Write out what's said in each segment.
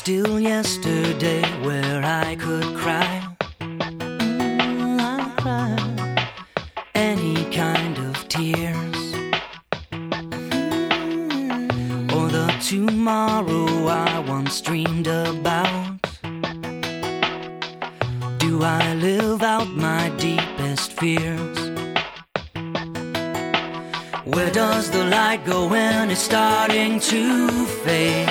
still yesterday where I could cry. I cry any kind of tears, or the tomorrow I once dreamed about. Do I live out my deepest fears? Where does the light go when it's starting to fade?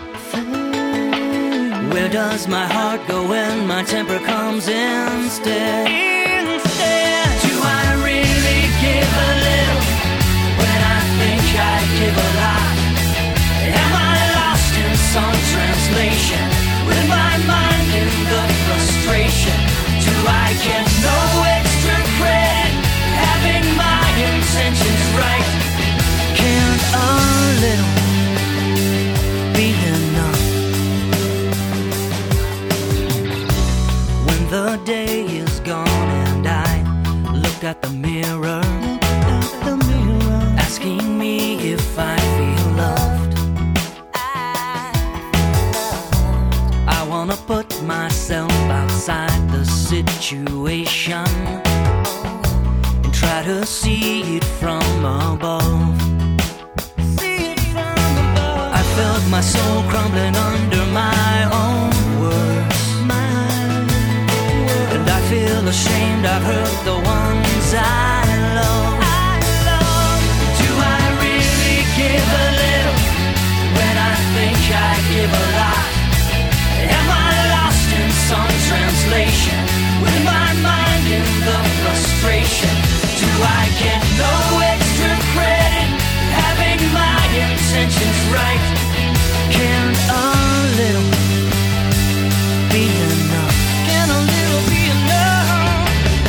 Where does my heart go when my temper comes instead? Do I really give a little when I think I give a lot? Am I lost in some translation with my mind in the frustration? Do I get no extra credit having my intentions right? Can a little be enough? When the day is gone and I look at the mirror, asking me if I feel loved, I wanna put myself outside the situation and try to see it from above. I felt my soul crumbling under my own words, and I feel ashamed I've hurt the ones I love. Do I really give a little when I think I give a lot? Am I lost in some translation with my mind in the frustration? Do I get no extra credit having my intentions right? Can a little be enough? Can a little be enough?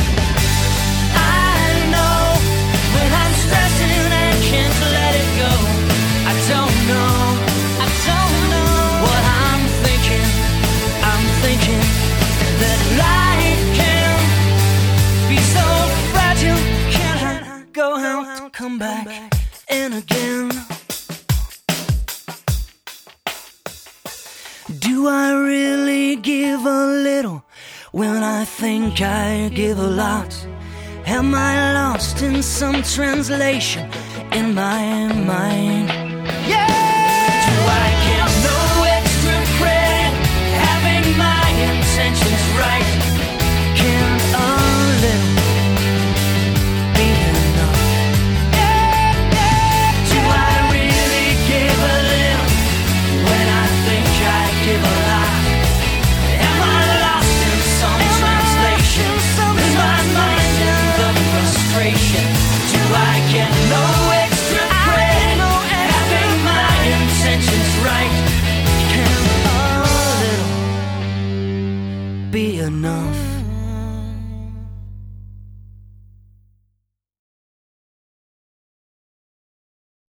I know when I'm stressing and can't let it go. I don't know what I'm thinking. I'm thinking that life can be so fragile. Can I go out to come back in again? Do I really give a little when I think I give a lot? Am I lost in some translation in my mind? Yeah! Do I get no extra credit having my intentions right? Can a little be enough? Do I really give a little when I think I give a lot? Am I lost in some translation with my mind in the frustration? Do I get no extra credit having my intentions right? Can a little be enough?